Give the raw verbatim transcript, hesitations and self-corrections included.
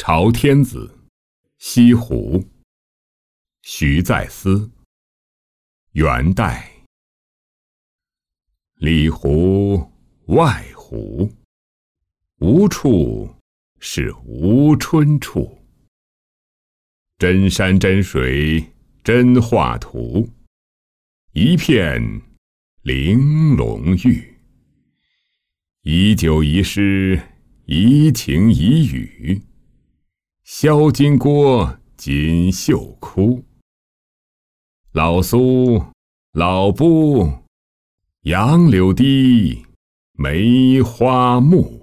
朝天子，西湖。徐再思。元代。里湖外湖，无处是无春处。真山真水真画图，一片玲珑玉。宜酒宜诗宜情宜语，销金郭锦绣窟。老苏老布杨柳堤梅花木。